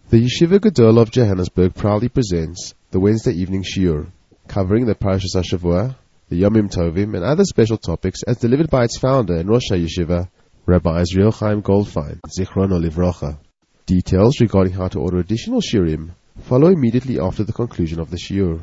The Yeshiva Gadol of Johannesburg proudly presents the Wednesday evening shiur, covering the Parashas HaShavua, the Yomim Tovim, and other special topics as delivered by its founder and Rosh HaYeshiva, Rabbi Israel Chaim Goldfein, Zichrono Livrocha. Details regarding how to order additional shiurim follow immediately after the conclusion of the shiur.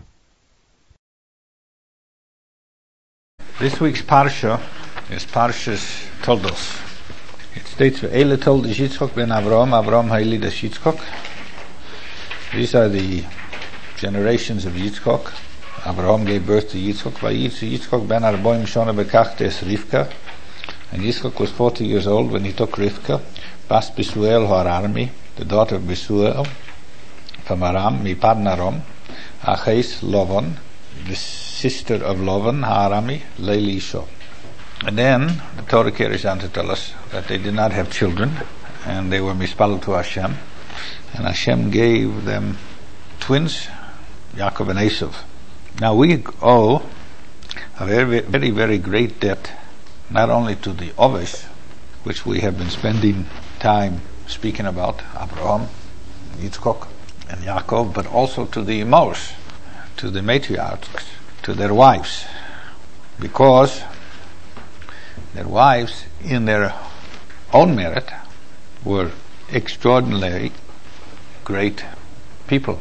This week's parsha is Parshas Toldos. It states, "Ve'ele Toldos Yitzchok ben Avraham, Avraham ha'ilidas Yitzchok." These are the generations of Yitzchok. Avraham gave birth to Yitzchok. Vayitzu Yitzchok ben Arboim Shona bekachtes Rivka. And Yitzchok was 40 years old when he took Rivka, Bas Besuel ha'arami, the daughter of Besuel, from Aram, Mipadn Aram, Aches Lovan, the sister of Lovan ha'arami, Leili Isho. And then the Torah carries on to tell us that they did not have children, and they were mispalel to Hashem, and Hashem gave them twins, Yaakov and Esav. Now we owe a very, very, very great debt, not only to the Ovesh, which we have been spending time speaking about, Abraham, Yitzchok, and Yaakov, but also to the Imos, to the matriarchs, to their wives, because their wives, in their own merit, were extraordinarily great people.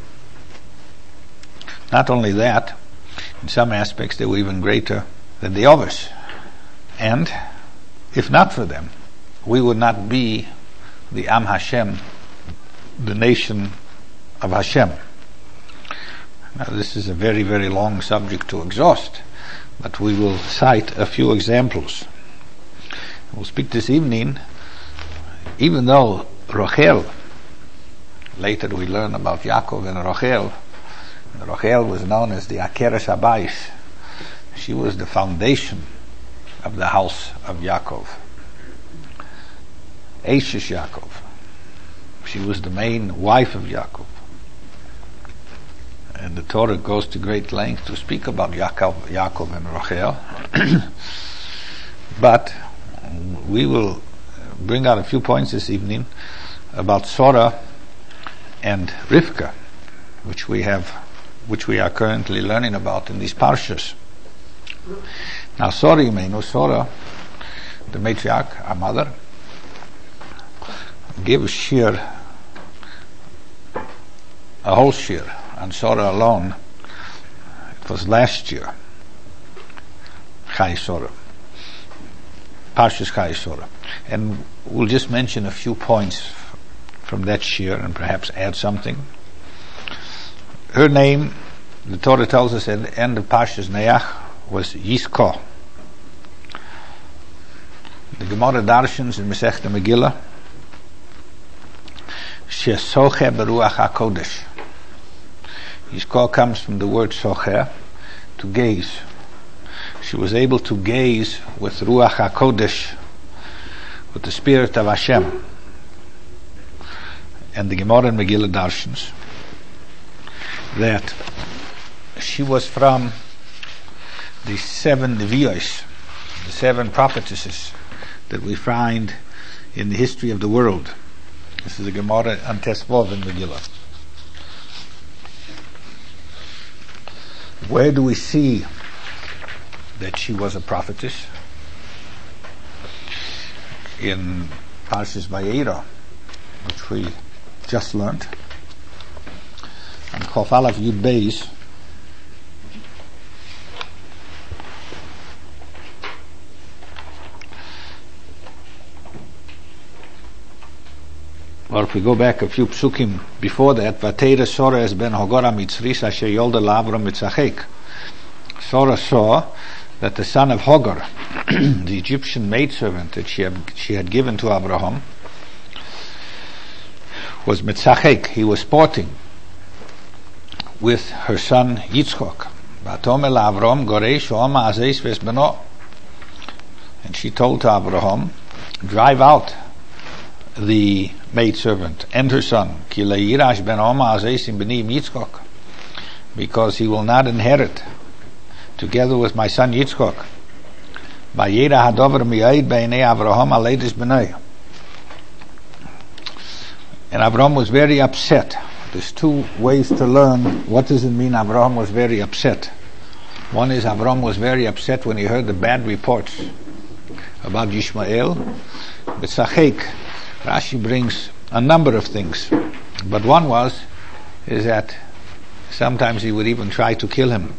Not only that, in some aspects they were even greater than the others. And if not for them, we would not be the Am Hashem, the nation of Hashem. Now this is a very, very long subject to exhaust, but we will cite a few examples. We'll speak this evening, even though Rachel, later we learn about Yaakov and Rachel. Rachel was known as the Akeres Habayis. She was the foundation of the house of Yaakov. Eshes Yaakov. She was the main wife of Yaakov. And the Torah goes to great length to speak about Yaakov and Rachel. But we will bring out a few points this evening about Sorah and Rivka, which we are currently learning about in these parshas. Now Sorah, you may know Sorah, the matriarch, our mother, gave a shiur, a whole shiur on Sorah alone. It was last year, Chai Sorah, Parshas Chai Sorah, and we'll just mention a few points from that shiur and perhaps add something. Her name, the Torah tells us at the end of Parshas Neach, was Yizko. The Gemara Darshans in Masechta Megillah, Shesoche beruach hakodesh. Yizko comes from the word socher, to gaze. She was able to gaze with Ruach HaKodesh, with the Spirit of Hashem. And the Gemara and Megillah Darshans that she was from the 7 Nevios, the 7 prophetesses that we find in the history of the world. This is the Gemara on Tesvov in Megillah. Where do we see that she was a prophetess? In Parshas Vayera, which we just learned, and Chof Aleph Yud Beis, or if we go back a few psukim before that, Vateira Sorah es ben Hogora Mitzris asher yolda Lavram Mitzachek. Sorah saw that the son of Hagar, the Egyptian maidservant that she had given to Abraham, was Mitzachek. He was sporting with her son Yitzchok. And she told to Abraham, drive out the maidservant and her son, because he will not inherit together with my son Yitzchok. And Abraham was very upset. There's two ways to learn what does it mean Abraham was very upset. One is Abraham was very upset when he heard the bad reports about Yishmael. But Sachek, Rashi brings a number of things. But one is that sometimes he would even try to kill him.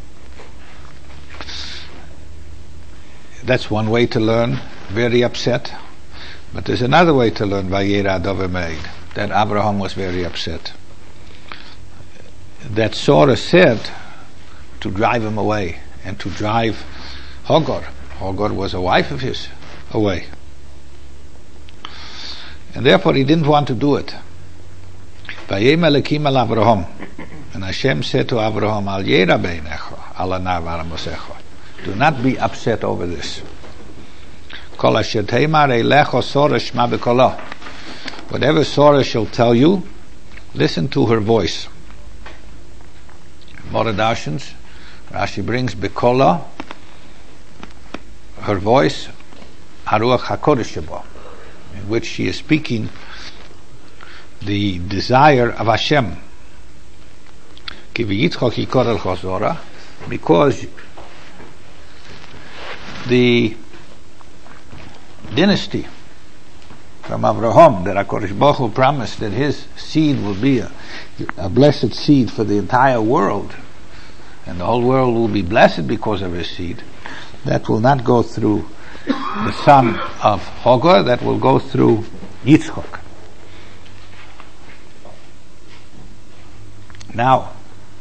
That's one way to learn, very upset. But there's another way to learn, Vayera Dover Meid, that Abraham was very upset. That Sarah said to drive him away and to drive Hagar. Hagar was a wife of his, away. And therefore he didn't want to do it. Vayem Elokim el Avraham. And Hashem said to Abraham, Al yera beinecha, al anar v'aramosecha. Do not be upset over this. Kol asher teimar eilecha Sarah shma b'kolah. Whatever Sarah shall tell you, listen to her voice. Moradashins, Rashi brings b'kolah, her voice, haruach hakodesh sheba, in which she is speaking the desire of Hashem. Ki v'yitzchok yikorel chazora, because the dynasty from Abraham that HaKadosh Baruch Hu promised that his seed will be a blessed seed for the entire world, and the whole world will be blessed because of his seed, that will not go through the son of Hagar, that will go through Yitzchok. Now,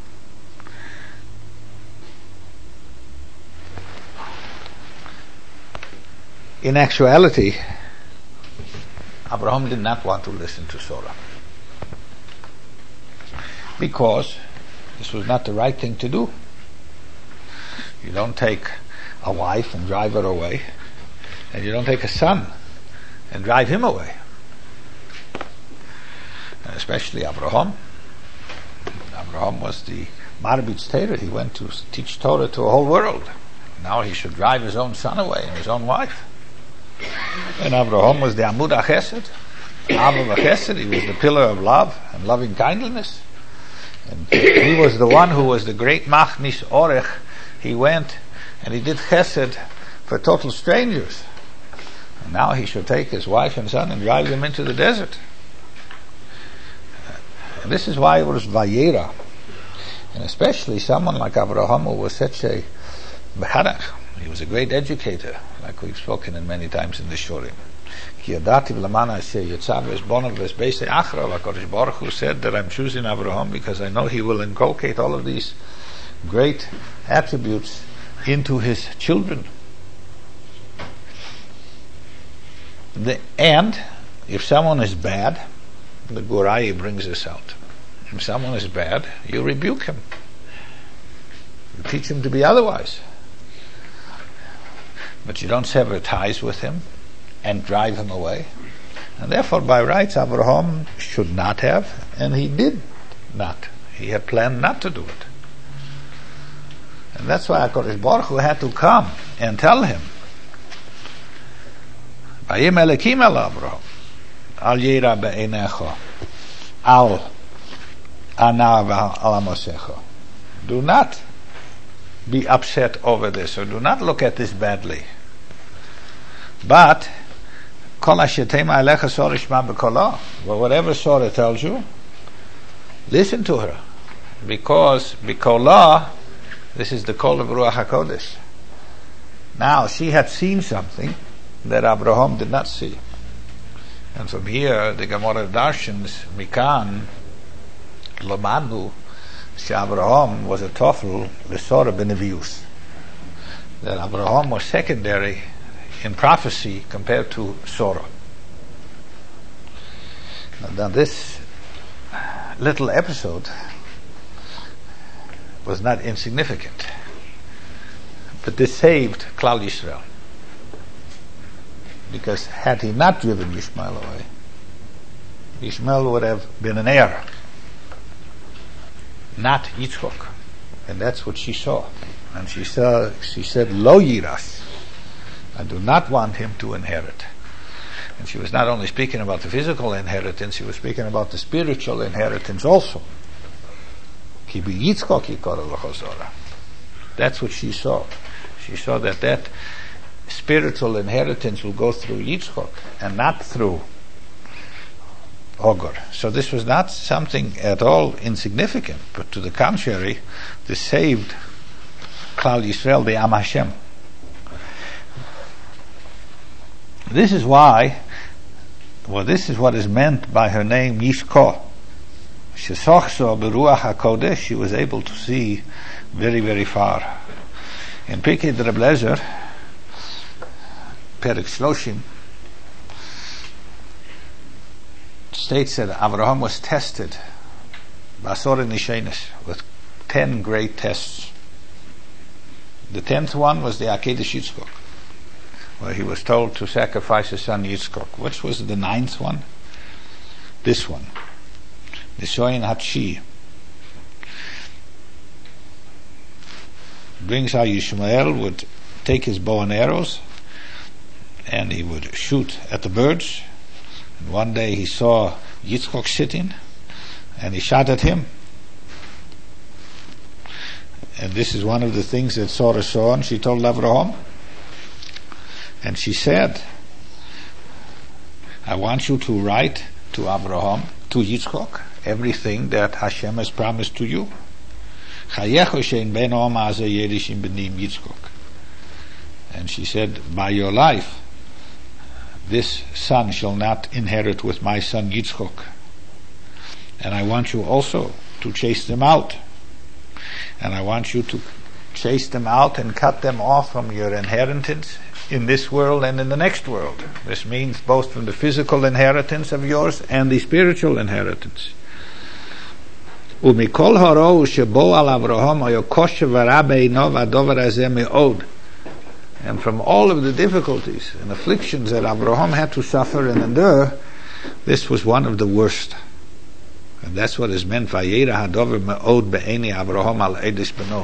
in actuality, Abraham did not want to listen to Sarah, because this was not the right thing to do. You don't take a wife and drive her away, and you don't take a son and drive him away. And especially Abraham. Abraham was the Marbitz Torah. He went to teach Torah to a whole world. Now he should drive his own son away and his own wife. And Abraham was the Amud HaChesed, Amud HaChesed. He was the pillar of love and loving kindness. And he was the one who was the great Machnis Orech. He went and he did Chesed for total strangers. And now he should take his wife and son and drive them into the desert. And this is why it was Vayera. And especially someone like Abraham, who was such a Becharach. He was a great educator, like we've spoken in many times in the Shurim. HaKadosh Baruch Hu said that I'm choosing Abraham because I know he will inculcate all of these great attributes into his children. And if someone is bad, the Gurai brings this out. If someone is bad, you rebuke him. You teach him to be otherwise. But you don't sever ties with him and drive him away. And therefore, by rights, Abraham should not have, and he did not. He had planned not to do it. And that's why HaKadosh Baruch Hu had to come and tell him, Vayim Elokim el Abraham, Al yera be'einecha, Al anar v'alamosecha. Do not be upset over this, or do not look at this badly. But whatever Sarah tells you, listen to her, because bikolah, this is the call of Ruach HaKodesh. Now she had seen something that Abraham did not see, and from here the Gemara Darshans Mikan Lomanu Abraham was a tofel l'Sora b'nevius. That Abraham was secondary in prophecy compared to Sarah. Now this little episode was not insignificant, but this saved Klal Yisrael. Because had he not driven Yishmael away, Yishmael would have been an heir, not Yitzchok. And that's what she saw. And she said, Lo yiras. I do not want him to inherit. And she was not only speaking about the physical inheritance, she was speaking about the spiritual inheritance also. Ki bi Yitzchok yikara lecha zora. That's what she saw. She saw that spiritual inheritance will go through Yitzchok and not through Hagar. So this was not something at all insignificant, but to the contrary, this saved Klal Yisrael, the Am Hashem. This is why, this is what is meant by her name Yishko. Shesochso beruach hakodesh, she was able to see very, very far. In Pirkei Reb Lezer, Perek Shloshim, states that Avraham was tested Basor Nishenis with 10 great tests. The 10th one was the Akedah Yitzchok, where he was told to sacrifice his son Yitzchok. Which was the 9th one? This one, the Shoyin Hatshi. Brings how Yishmael would take his bow and arrows and he would shoot at the birds. And one day he saw Yitzchok sitting and he shot at him. And this is one of the things that Sarah saw, and she told Avraham. And she said, I want you to write to Avraham, to Yitzchok, everything that Hashem has promised to you. And she said, by your life, this son shall not inherit with my son Yitzchok. And I want you also to chase them out. And I want you to chase them out and cut them off from your inheritance in this world and in the next world. This means both from the physical inheritance of yours and the spiritual inheritance. ומכל הראו שבו על אברהם היה קושי ורע בעיניו הדבר הזה מאוד. And from all of the difficulties and afflictions that Abraham had to suffer and endure, this was one of the worst. And that's what is meant vayera hadover me'od be'eni Abraham al edis beno.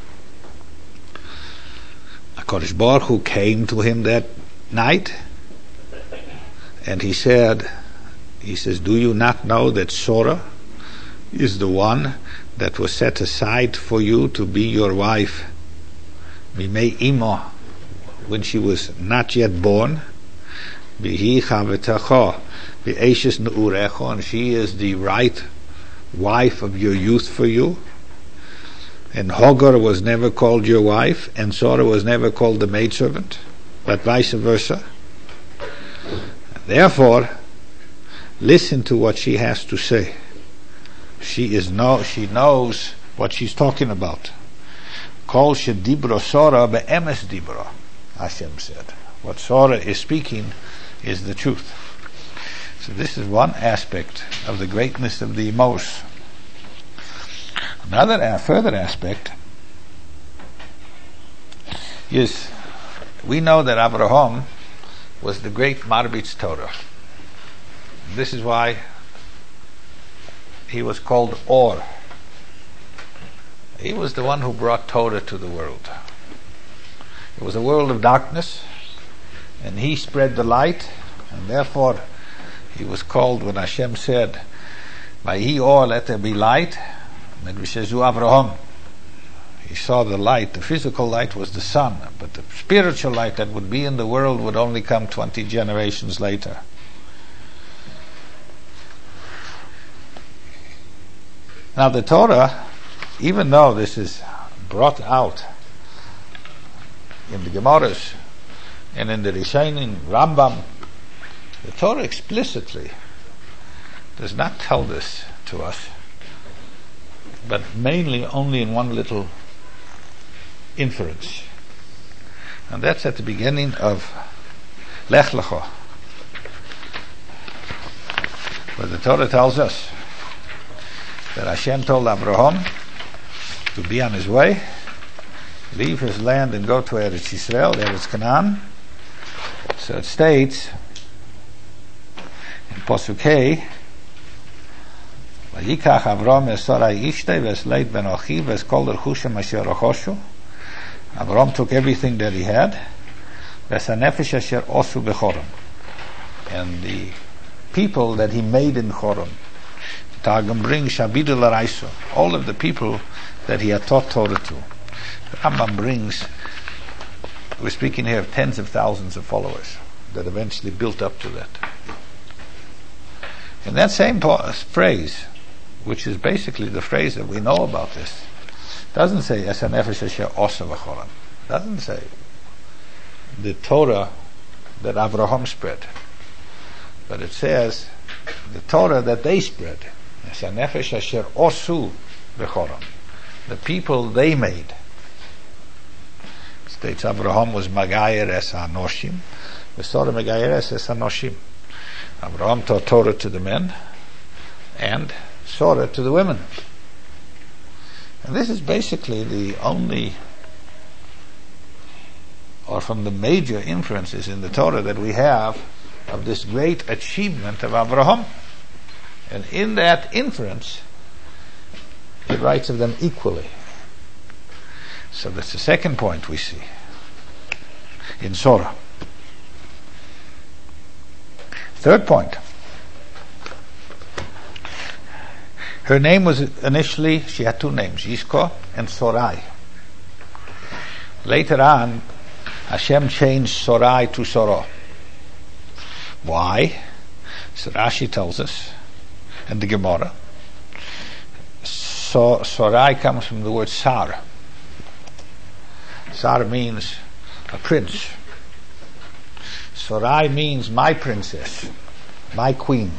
HaKadosh Baruch Hu came to him that night and he says, do you not know that Sarah is the one that was set aside for you to be your wife mimei imo, when she was not yet born, bihi chavetacha bi'eshes ne'urecha, and she is the right wife of your youth for you. And Hagar was never called your wife, and Sarah was never called the maidservant, but vice versa. Therefore, listen to what she has to say. She knows what she's talking about. Kol shedibro Sarah be'emes dibro, Hashem said. What Sarah is speaking is the truth. So this is one aspect of the greatness of the Emos. Another further aspect is, we know that Abraham was the great Marbitz Torah. This is why he was called Or. He was the one who brought Torah to the world. It was a world of darkness, and he spread the light, and therefore he was called, when Hashem said, Vayhi Or, let there be light, Medvishezu Avraham. He saw the light. The physical light was the sun, but the spiritual light that would be in the world would only come 20 generations later. Now the Torah, even though this is brought out in the Gemaras and in the Rishonim, Rambam, the Torah explicitly does not tell this to us, but mainly only in one little inference. And that's at the beginning of Lech Lecha, where the Torah tells us that Hashem told Abraham to be on his way, leave his land and go to Eretz Yisrael, Eretz Canaan. So it states in Pasuk Hey, Vayikach Avram es Sarai ishtei v'esleit ben achiv v'eskol derchushem asher achoshu. Avram took everything that he had, v'esanefesh asher osu bechoram, and the people that he made in Choron. Targum brings Shabidu Laraiso, all of the people that he had taught Torah to. The Rambam brings, we're speaking here of tens of thousands of followers that eventually built up to that. In that same phrase, which is basically the phrase that we know about this, doesn't say Es HaNefesh Asher Osa V'Choron. Doesn't say the Torah that Avraham spread, but it says the Torah that they spread. Es HaNefesh Asher Osu V'Choron, the people they made. It states Avraham was Magayer Es HaNoshim, the Torah Magayer Es HaNoshim. Avraham taught Torah to the men and Torah to the women. And this is basically the only, or from the major influences in the Torah that we have of this great achievement of Avraham. And in that inference, it writes of them equally. So that's the second point we see in Torah. Third point. Her name was initially, she had two names, Yizko and Sorai. Later on, Hashem changed Sorai to Soro. Why? So Rashi tells us, and the Gemara. Sorai comes from the word Sar. Sar means a prince. Sorai means my princess, my queen.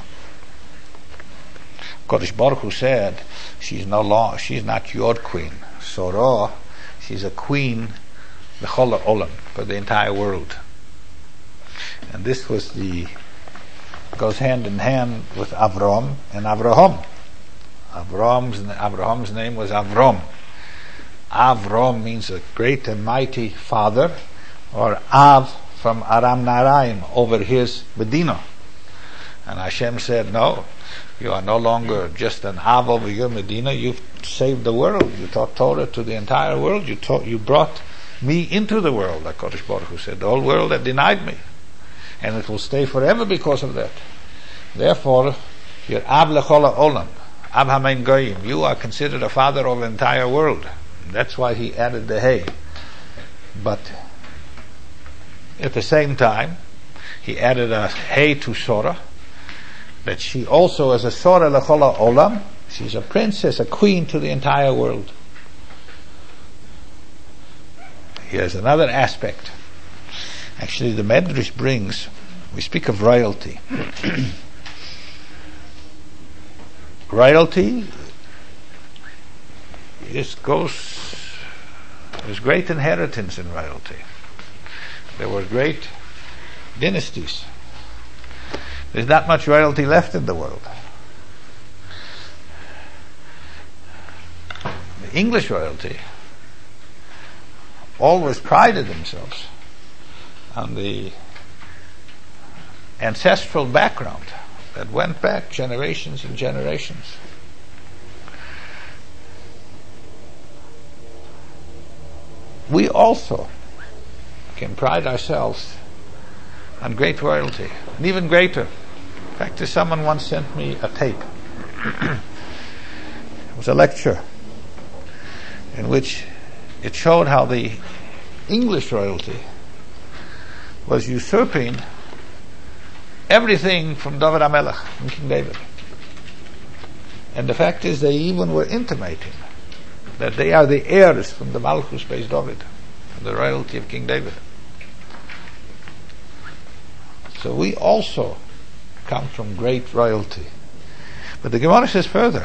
Kodesh Baruch Hu said, she's not your queen. Soro, she's a queen, the Chol Olam, for the entire world. And this goes hand in hand with Avram and Avraham. Avraham's name was Avram. Avram means a great and mighty father, or Av from Aram Naraim, over his Medina. And Hashem said, no, you are no longer just an Av over your Medina, you've saved the world. You taught Torah to the entire world. You brought me into the world, like Kodesh Baruch Hu said. The whole world had denied me, and it will stay forever because of that. Therefore, you're Av Lechol Olam, Av Hamein Goyim. You are considered a father of the entire world. And that's why he added the Hey. But at the same time, he added a Hey to Sora, that she also is a Sora Lechol Olam. She's a princess, a queen to the entire world. Here's another aspect. Actually, the Medrash brings, we speak of royalty. Royalty there's great inheritance in royalty. There were great dynasties. There's not much royalty left in the world. The English royalty always prided themselves on the ancestral background that went back generations and generations. We also can pride ourselves on great royalty, and even greater. In fact, someone once sent me a tape. It was a lecture in which it showed how the English royalty was usurping everything from David HaMelech, from King David. And the fact is, they even were intimating that they are the heirs from the Malchus Beis David, from the royalty of King David. So we also come from great royalty. But the Gemara says further,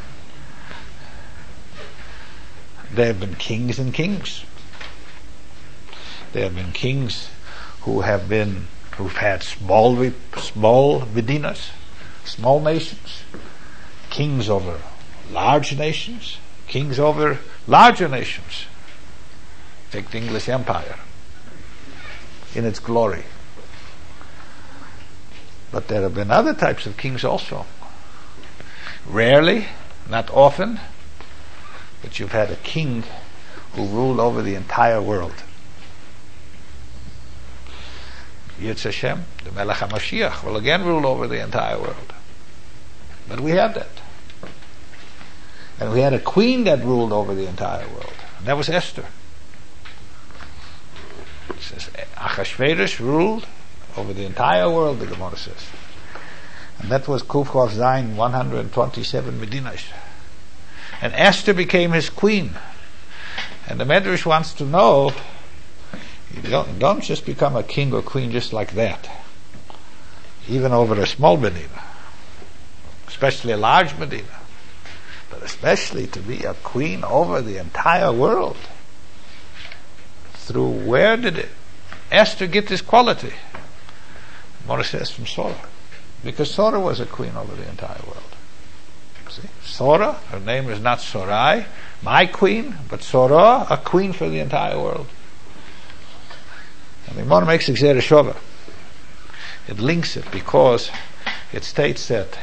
there have been kings and kings. There have been kings who've had small medinas, small nations, kings over large nations, kings over larger nations. Take the English Empire in its glory. But there have been other types of kings also. Rarely, not often, but you've had a king who ruled over the entire world. Yitz Hashem, the Melech HaMashiach, will again rule over the entire world. But we had that. And we had a queen that ruled over the entire world. And that was Esther. It says, Achashverosh ruled over the entire world, the Gemara says. And that was Kuf Chav Zayin 127 Medinas. And Esther became his queen. And the Medrash wants to know, you don't just become a king or queen just like that. Even over a small Medina. Especially a large Medina. But especially to be a queen over the entire world. Through where did Esther get this quality? Mordechai says from Sora. Because Sora was a queen over the entire world. See? Sora, her name is not Sorai, my queen, but Sora, a queen for the entire world. And the Gemara makes a Gzera Shova. It links it because it states that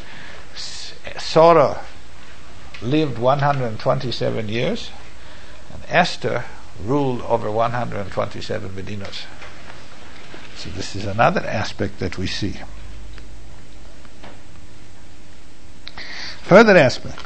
Sora lived 127 years and Esther ruled over 127 Medinas. So this is another aspect that we see. Further aspect.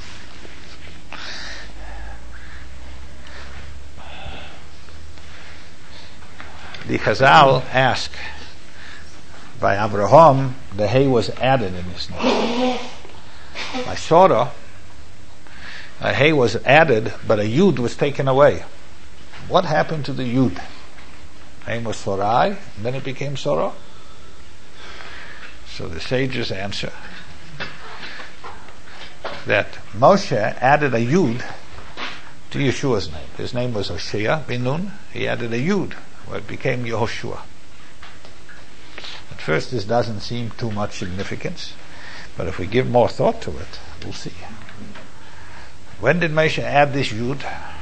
The Chazal ask, by Abraham, the hay was added in his name. By Sora, a hay was added, but a yud was taken away. What happened to the yud? Name was Sorai, and then it became Sora. So the sages answer that Moshe added a yud to Yeshua's name. His name was Hoshea bin Nun. He added a yud, where it became Yehoshua. At first this doesn't seem too much significance, but if we give more thought to it, we'll see. When did Moshe add this yud?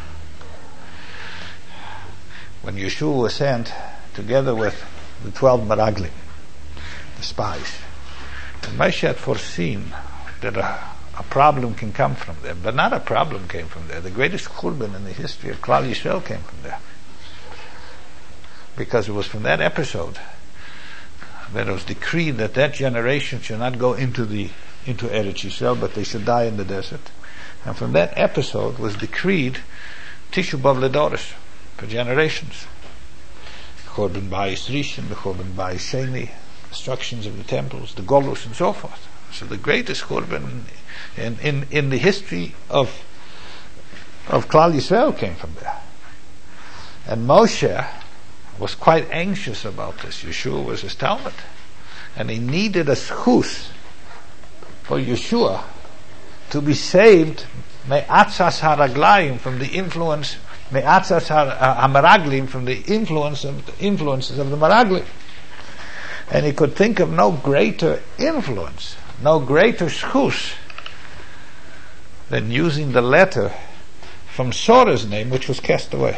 When Yeshua was sent together with the 12 Meraglim, the spies. And Moshe had foreseen that a problem can come from there, but not a problem came from there. The greatest churban in the history of Klal Yisrael came from there. Because it was from that episode that it was decreed that that generation should not go into Eretz Yisrael, but they should die in the desert. And from that episode was decreed Tishu B'Av Ledoros, for generations. Churban Bayis Rishon, the Churban Bayis Sheni, destructions of the temples, the Golus, and so forth. So the greatest churban in the history of Klal Yisrael came from there. And Moshe was quite anxious about this. Yeshua was his Talmud, and he needed a schus for Yeshua to be saved me'atzas haraglayim, from the influence, me'atzas hamaraglim, from the influences of the maraglim. And he could think of no greater influence, no greater schus, than using the letter from Sora's name, which was cast away.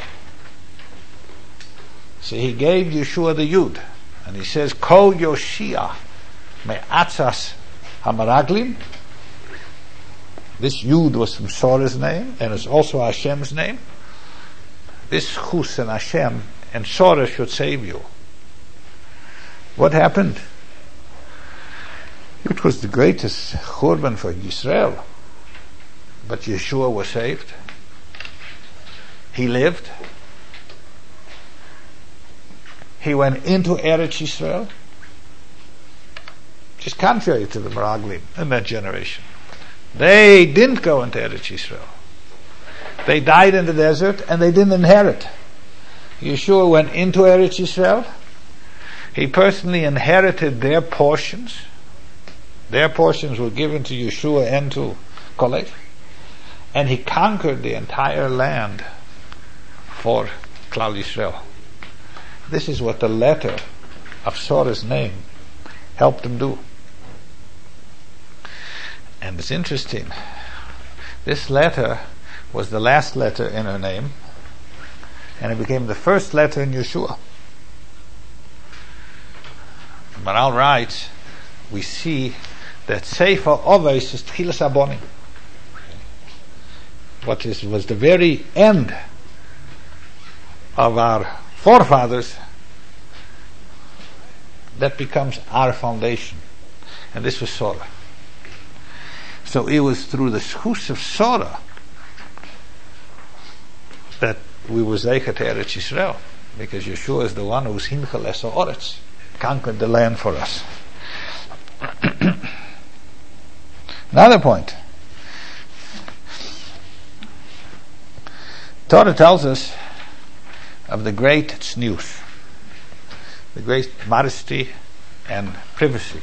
So he gave Yeshua the Yud, and he says, Ko Yoshia me'atzas hamaraglim. This Yud was from Sora's name, and it's also Hashem's name. This Chus and Hashem and Sora should save you. What happened? It was the greatest churban for Yisrael, but Yeshua was saved. He lived. He went into Eretz Yisrael, which is contrary to the Meraglim in that generation. They didn't go into Eretz Yisrael. They died in the desert and they didn't inherit. Yeshua went into Eretz Yisrael. He personally inherited their portions. Their portions were given to Yeshua and to Kolech. And he conquered the entire land for Klal Yisrael. This is what the letter of Sora's name helped him do. And it's interesting. This letter was the last letter in her name, and it became the first letter in Yeshua. Maral writes, we see that Sefer Oveis is Tchilas Abonim. What was the very end of our forefathers that becomes our foundation. And this was Sorah. So it was through the schus of Sorah that we were Zeicha to Eretz Yisrael, because Yeshua is the one who's Himchel es ha'oretz, conquered the land for us. Another point. Torah tells us of the great tznius, the great modesty and privacy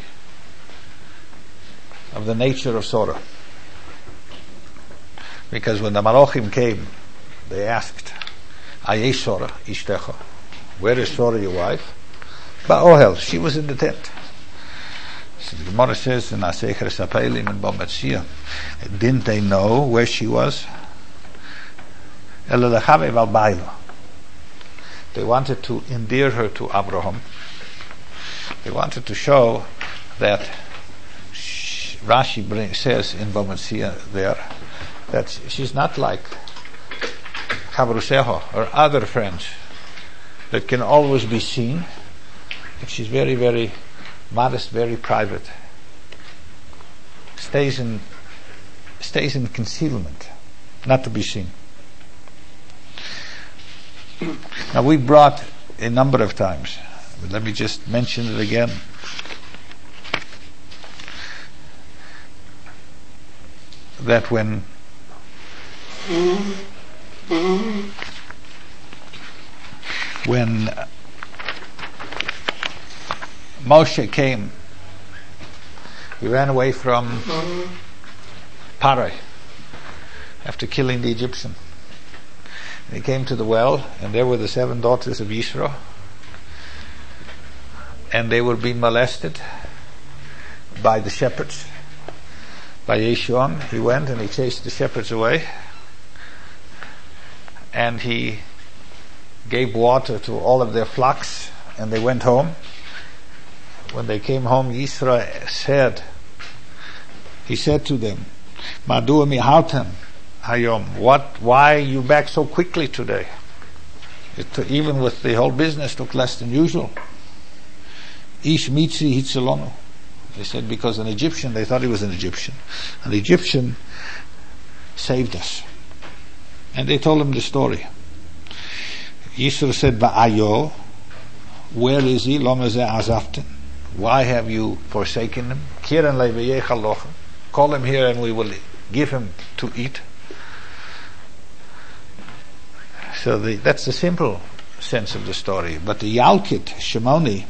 of the nature of Sorah. Because when the Malachim came, they asked, Ayesh Sorah ishtecha, where is Sorah your wife? Ba'ohel, she was in the tent. So the Gemara says in Asecher Sapeilim and Bometzia, didn't they know where she was? They wanted to endear her to Abraham. They wanted to show that Rashi says in Bometzia there that she's not like Chavruseho or other friends that can always be seen. But she's very, very modest, very private. Stays in concealment, not to be seen. Now we brought a number of times, but let me just mention it again. That when Moshe came, he ran away from Parai after killing the Egyptian. And he came to the well, and there were the 7 daughters of Yisro, and they were being molested by the shepherds. By Yeshua, he went and he chased the shepherds away, and he gave water to all of their flocks, and they went home. When they came home, Yisro said to them, Madu mihaltem hayom, why are you back so quickly today? Even with the whole business took less than usual. Ish mitzri hitzalonu. They said because an Egyptian, they thought he was an Egyptian. An Egyptian saved us. And they told him the story. Yisro said, Ba'ayo, where is he? Lo mezeh azaften. Why have you forsaken him? Kiran le'veyechal locha. Call him here and we will give him to eat. So that's the simple sense of the story. But the Yalkut, Shimoni,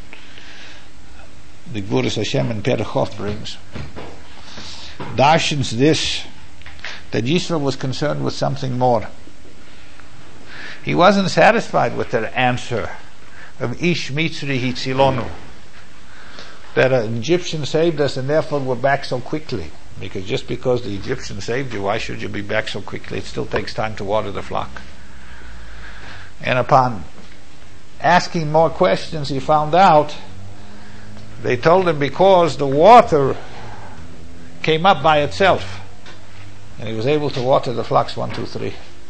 the Gvuras Hashem and Perechov brings, darshans this, that Yisro was concerned with something more. He wasn't satisfied with their answer of Ish Mitzri Hitzilonu, that an Egyptian saved us and therefore we're back so quickly. Because just because the Egyptian saved you, why should you be back so quickly? It still takes time to water the flock. And upon asking more questions, he found out, they told him because the water came up by itself, and he was able to water the flocks 1, 2, 3.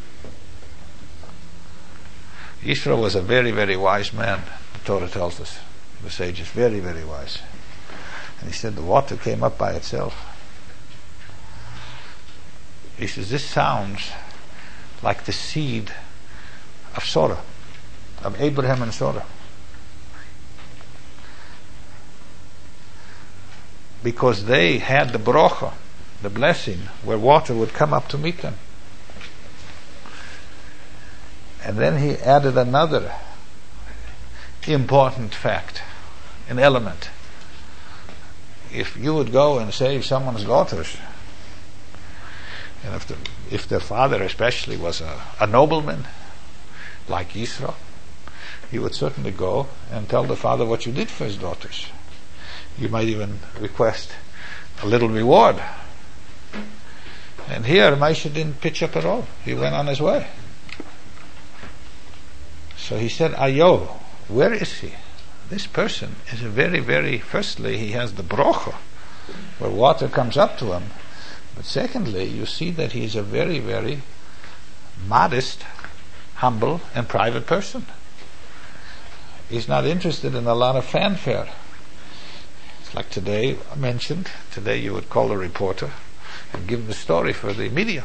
Yisro was a very, very wise man, the Torah tells us. The sages, very, very wise. And he said the water came up by itself. He says, this sounds like the seed of Sorah, of Abraham and Sorah. Because they had the bracha, the blessing, where water would come up to meet them. And then he added another important fact, an element. If you would go and save someone's daughters, and if their father especially was a nobleman, like Yisro, he would certainly go and tell the father what you did for his daughters. You might even request a little reward. And here, Moshe didn't pitch up at all. He went on his way. So he said, Ayo, where is he? This person is a very, very, firstly, he has the brocha, where water comes up to him. But secondly, you see that he is a very, very modest, humble, and private person. He's not interested in a lot of fanfare. It's like today, I mentioned, today you would call a reporter and give the story for the media.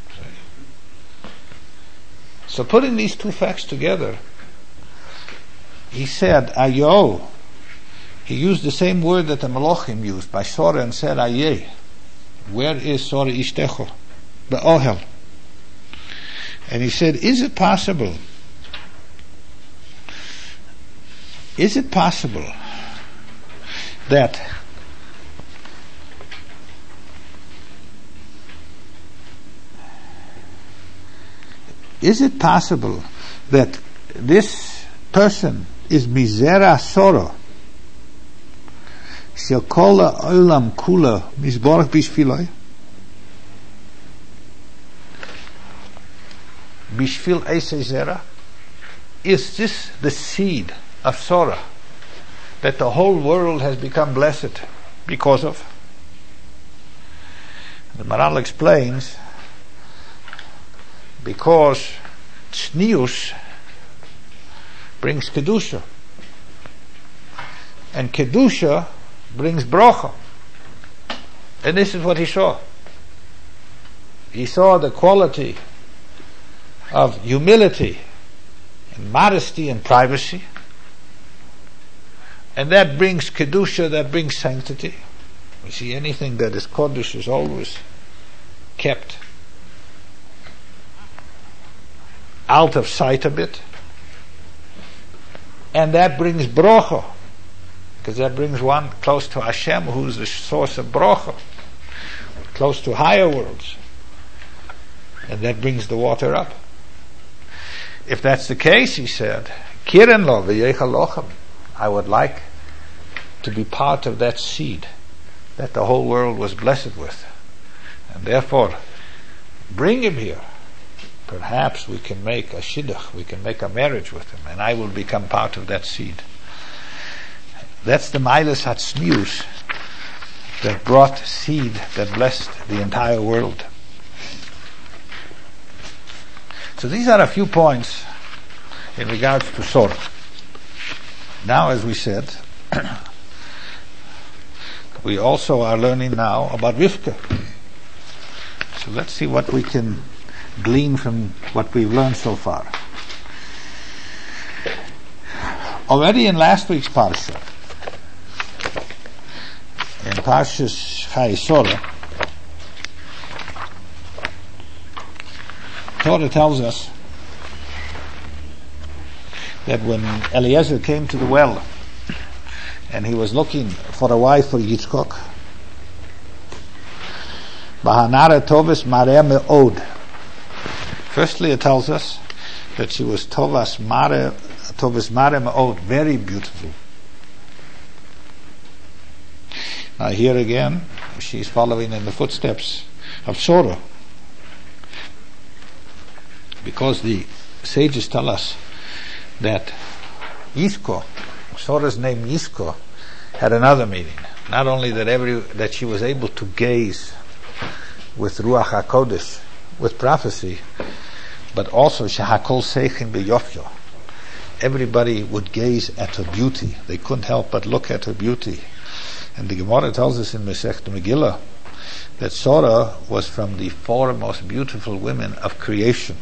So putting these two facts together, he said, Ayo. He used the same word that the Malachim used by Sora and said, Aye. Where is Sora Ishtecho? Be'ohel. And he said, is it possible that this person is Mizera Sora shel kol ha'olam kula mizborach bishviloi bishvil eisei zera? Is this the seed of Sora that the whole world has become blessed because of? The Maral explains, because tznius brings kedusha, and kedusha brings brocha. And this is what he saw. He saw the quality of humility and modesty and privacy, and that brings kedusha, that brings sanctity. You see, anything that is kodesh is always kept out of sight a bit, and that brings brocha, because that brings one close to Hashem, who's the source of brocha, close to higher worlds, and that brings the water up. If that's the case, he said, Kiren lo v'yechal lochem, I would like to be part of that seed that the whole world was blessed with, and therefore bring him here. Perhaps we can make a shidduch, we can make a marriage with him, and I will become part of that seed. That's the Milas Hatznius that brought seed that blessed the entire world. So these are a few points in regards to Sora. Now, as we said, we also are learning now about Rivka. So let's see what we can glean from what we've learned so far. Already in last week's parsha, in Parshas Chai Sora, Torah tells us that when Eliezer came to the well and he was looking for a wife for Yitzchok, Bahanara Tovis Mareh Me'od. Firstly, it tells us that she was Tovis Mareh Me'od, very beautiful. Now here again, she's following in the footsteps of Sora, because the sages tell us that Yisco, Sora's name Yisco, had another meaning. Not only that she was able to gaze with Ruach HaKodesh, with prophecy, but also Shehakol Seichin B'Yofyo. Everybody would gaze at her beauty. They couldn't help but look at her beauty. And the Gemara tells us in Masechta Megillah that Sora was from the four most beautiful women of creation.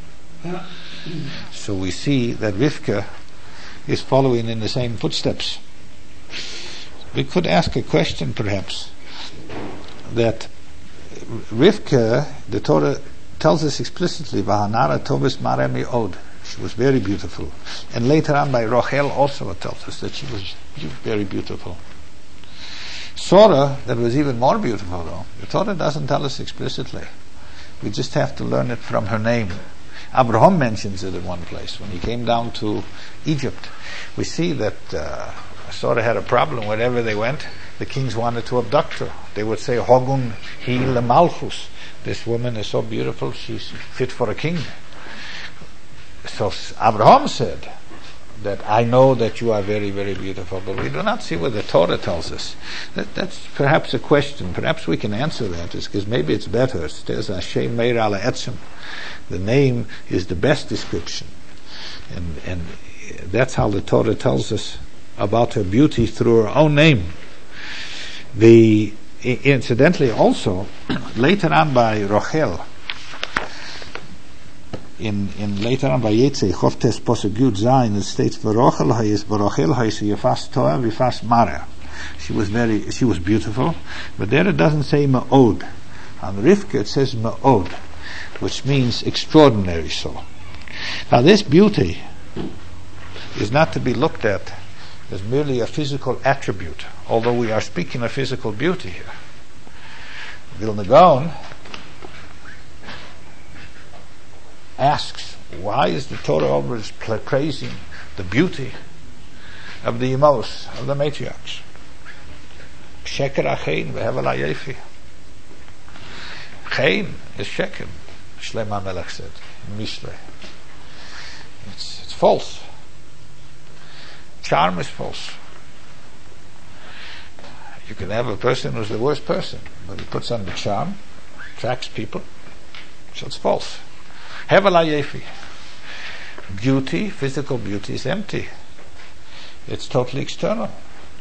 So we see that Rivka is following in the same footsteps. We could ask a question, perhaps, that Rivka, the Torah tells us explicitly, Vahanara Tovis Mareh Me'od, she was very beautiful. And later on by Rochel also it tells us that she was very beautiful. Sora, that was even more beautiful though. The Torah doesn't tell us explicitly. We just have to learn it from her name. Abraham mentions it in one place. When he came down to Egypt, we see that Sora had a problem. Wherever they went, the kings wanted to abduct her. They would say, Hogun hi lemalchus. This woman is so beautiful, she's fit for a king. So Abraham said that I know that you are very, very beautiful, but we do not see what the Torah tells us. That's perhaps a question. Perhaps we can answer that, because maybe it's better. It says Hashem Meir Ala Etzem. The name is the best description, and that's how the Torah tells us about her beauty through her own name. Incidentally, also later on by Rachel, in later on by Yetzei Choftes Posuk Yud Zayin, it states V'Rachel hayis yefas toa v'yefas mara. She was beautiful, but there it doesn't say ma'od. On Rivka it says ma'od, which means extraordinary so. Now this beauty is not to be looked at as merely a physical attribute, although we are speaking of physical beauty here. Vilna Gaon asks, why is the Torah always praising the beauty of the Emos, of the matriarchs? Sheker achein v'hevel hayefi. Chein is sheker, Shlomo HaMelech said in Mishlei. It's false. Charm is false. You can have a person who's the worst person, but he puts on the charm, attracts people, so it's false. Hevel hayefi. Beauty, physical beauty, is empty. It's totally external.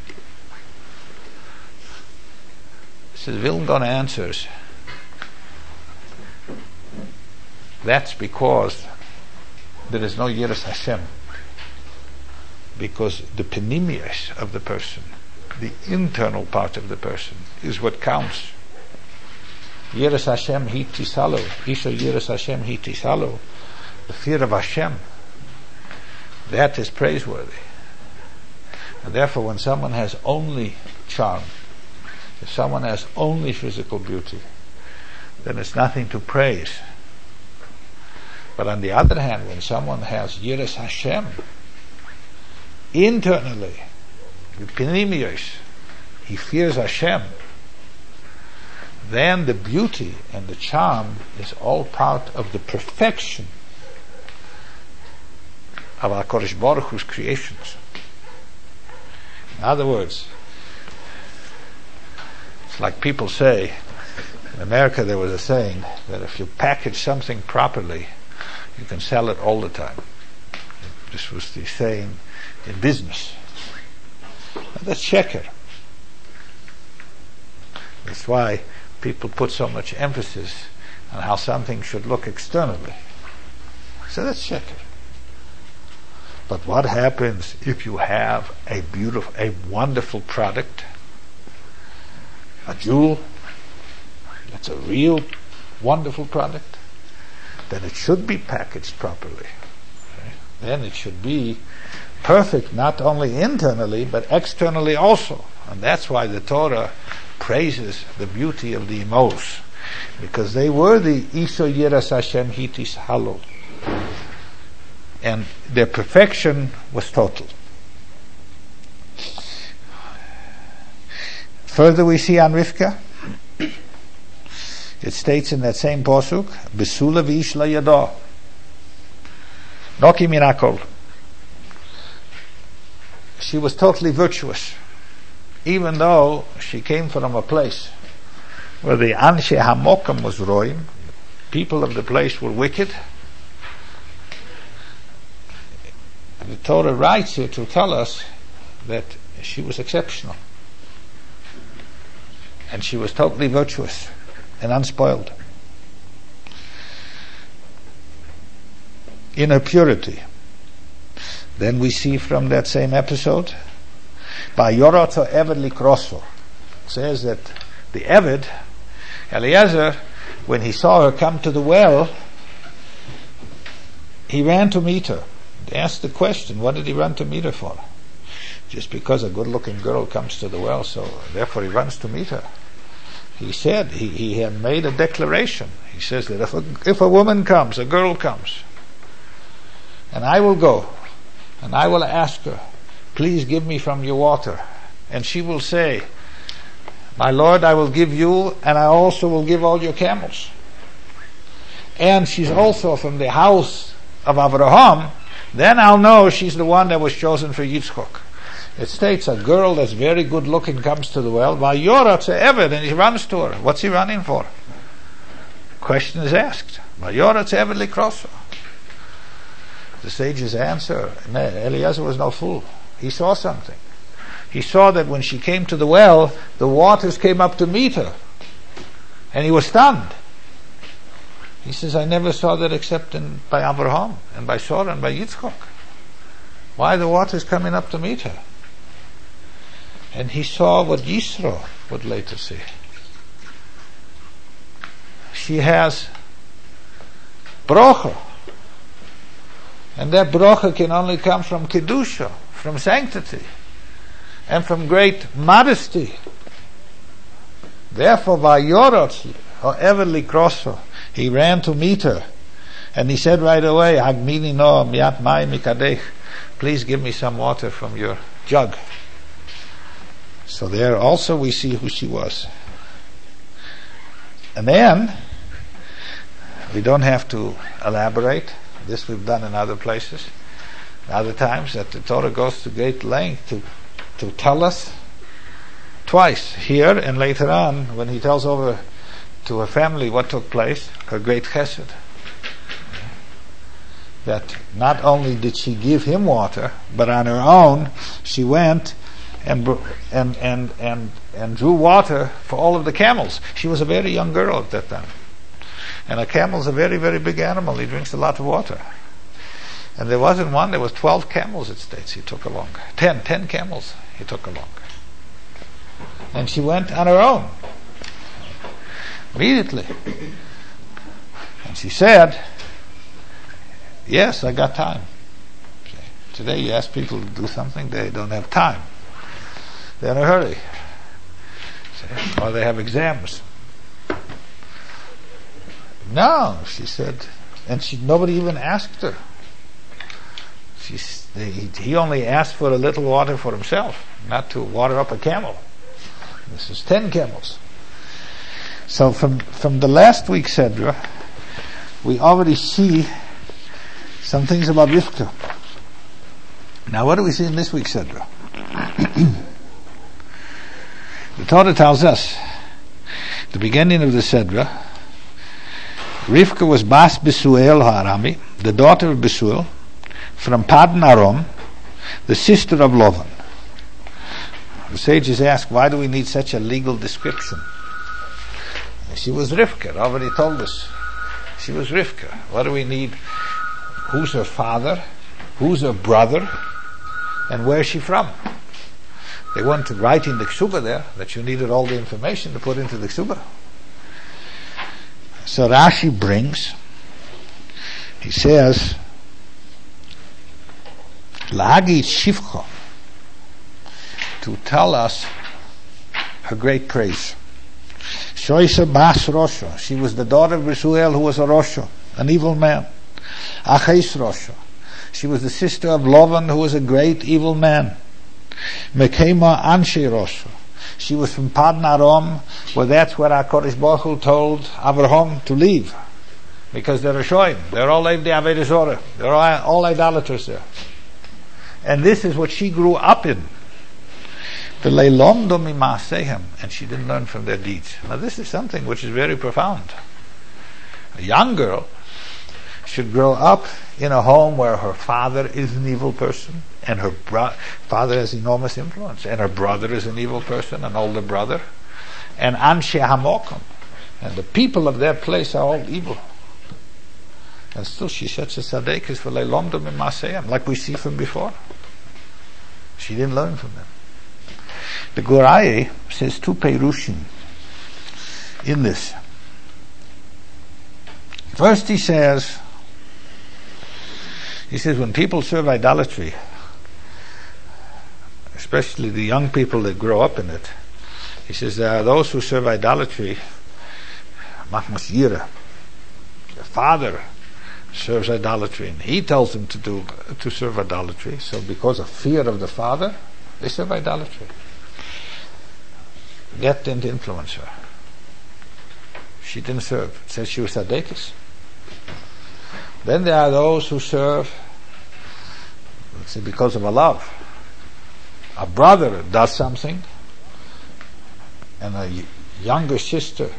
This is Vilna Gaon answers. That's because there is no Yiras Hashem. Because the penimius of the person, the internal part of the person, is what counts. Yiras Hashem hi tisalo. Isha Yiras Hashem hi tisalo. The fear of Hashem, that is praiseworthy. And therefore when someone has only charm, if someone has only physical beauty, then it's nothing to praise. But on the other hand, when someone has Yiras Hashem, internally, he fears Hashem, then the beauty and the charm is all part of the perfection of HaKadosh Baruch Hu's creations. In other words, it's like people say, in America there was a saying that if you package something properly, you can sell it all the time. This was the saying in business. And that's sheker. That's why people put so much emphasis on how something should look externally. So that's sheker. But what happens if you have a wonderful product, a jewel, that's a real wonderful product, then it should be packaged properly. Okay? Then it should be perfect, not only internally, but externally also. And that's why the Torah praises the beauty of the Emos, because they were the Isha Yiras Hashem Hitis Halo. And their perfection was total. Further we see on Rivka, it states in that same posuk, Besula v'ish la yada. Noki minakol. She was totally virtuous, even though she came from a place where the Anshe Hamokam was roim, people of the place were wicked. The Torah writes here to tell us that she was exceptional. And she was totally virtuous and unspoiled in her purity. Then we see from that same episode, by Yorato Eved Likroso, says that the Eved, Eliezer, when he saw her come to the well, he ran to meet her. They asked the question, what did he run to meet her for? Just because a good-looking girl comes to the well, so therefore he runs to meet her. He said, he had made a declaration. He says that if a woman comes, a girl comes, and I will go, and I will ask her, please give me from your water. And she will say, my Lord, I will give you, and I also will give all your camels. And she's also from the house of Avraham, then I'll know she's the one that was chosen for Yitzchok. It states a girl that's very good looking comes to the well, Vayoratz Eved, and he runs to her. What's he running for? Question is asked. Vayoratz Eved Likroso. The sage's answer, Eliezer was no fool. He saw something. He saw that when she came to the well, the waters came up to meet her. And he was stunned. He says, I never saw that except by Abraham and by Sarah and by Yitzchak. Why are the waters coming up to meet her? And he saw what Yisro would later see. She has brocha. And that brocha can only come from kedusha, from sanctity, and from great modesty. Therefore, vayorot or everly krosso, he ran to meet her, and he said right away, Hagmini no miat mai mikadech, please give me some water from your jug. So there also we see who she was. And then, we don't have to elaborate. This we've done in other places, other times, that the Torah goes to great length to tell us twice, here and later on, when he tells over to her family what took place, her great chesed. That not only did she give him water, but on her own, she went and drew water for all of the camels. She was a very young girl at that time. And a camel is a very, very big animal. He drinks a lot of water. And there wasn't one, there was 12 camels, it states, he took along. 10 camels he took along. And she went on her own. Immediately. And she said, yes, I got time. Today you ask people to do something, they don't have time. They're in a hurry. Or they have exams. No, she said, and nobody even asked her. He only asked for a little water for himself, not to water up a camel. This is 10 camels. So from the last week's Sedra, we already see some things about Rivka. Now what do we see in this week's Sedra? The Torah tells us, the beginning of the Sedra, Rivka was Bas Besuel Ha'arami, the daughter of Besuel, from Padan Aram, the sister of Lavan. The sages ask, why do we need such a legal description? She was Rivka, already told us. She was Rivka. What do we need? Who's her father? Who's her brother? And where is she from? They weren't writing the Ksuba there, that you needed all the information to put into the Ksuba. So Rashi brings, he says, Lagi Shivcha, to tell us her great praise. Shoisa Bas Rosha, she was the daughter of Besuel, who was a Rosha, an evil man. Achais Rosha, she was the sister of Lavan, who was a great evil man. Mekema Anshe Rosha, she was from Padan Aram, where that's where HaKadosh Baruch Hu told Avraham to leave, because they're Rishoyim, they're all the Avodah Zorah, they're all idolaters there. And this is what she grew up in. And she didn't learn from their deeds. Now this is something which is very profound. A young girl should grow up in a home where her father is an evil person, and her father has enormous influence, and her brother is an evil person, an older brother, and Anshe Hamokum, and the people of that place are all evil. And still she said to Sadekis for Leilomdom in Maseyam, like we see from before. She didn't learn from them. The Goraye says two Peirushim in this. First he says when people serve idolatry, especially the young people that grow up in it, he says there are those who serve idolatry, Machmas Yira, the father serves idolatry, and he tells them to serve idolatry. So because of fear of the father, they serve idolatry. Get didn't influence her. She didn't serve. It says she was Sadekis. Then there are those who serve, let's say, because of a love. A brother does something, and a younger sister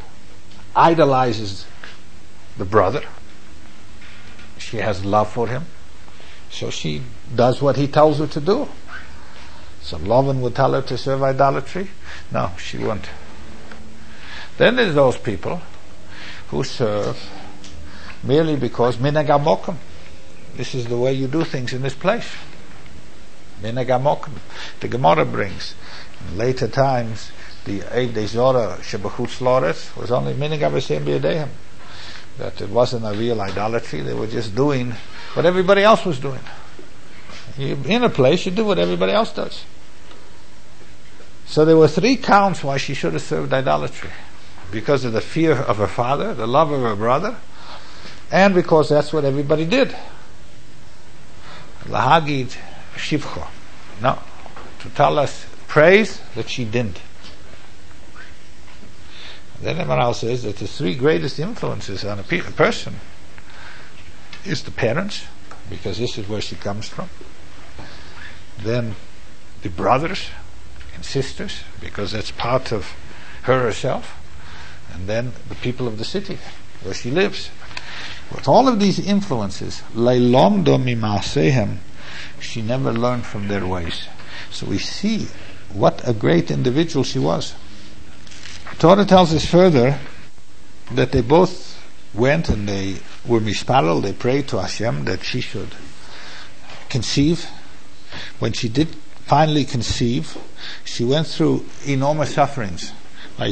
idolizes the brother. She has love for him, So she does what he tells her to do. So Lavan would tell her to serve idolatry. No, she won't. Then there's those people who serve merely because minhag hamokum. This is the way you do things in this place. Minhag hamokum. The Gemara brings in later times the Eidei Zora Shebachutz Lores was only minhag havasem b'yadeim. That it wasn't a real idolatry. They were just doing what everybody else was doing. In a place, you do what everybody else does. So there were 3 counts why she should have served idolatry. Because of the fear of her father, the love of her brother, and because that's what everybody did. Lahagid shivcho. No. To tell us praise that she didn't. Then the Maharal says that the 3 greatest influences on a person is the parents, because this is where she comes from. Then the brothers and sisters, because that's part of her herself. And then the people of the city where she lives. With all of these influences, she never learned from their ways. So we see what a great individual she was. Torah tells us further that they both went and they were mishparal, they prayed to Hashem that she should conceive. When she did finally conceive, she went through enormous sufferings. It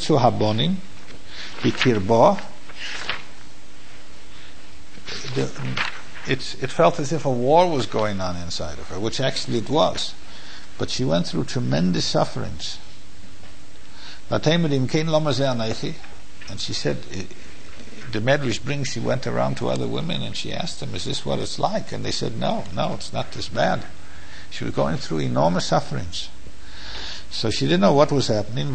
felt as if a war was going on inside of her, which actually it was. But she went through tremendous sufferings. And she said, the Medrash brings, she went around to other women and she asked them, is this what it's like? And they said, no, it's not this bad. She was going through enormous sufferings. So she didn't know what was happening.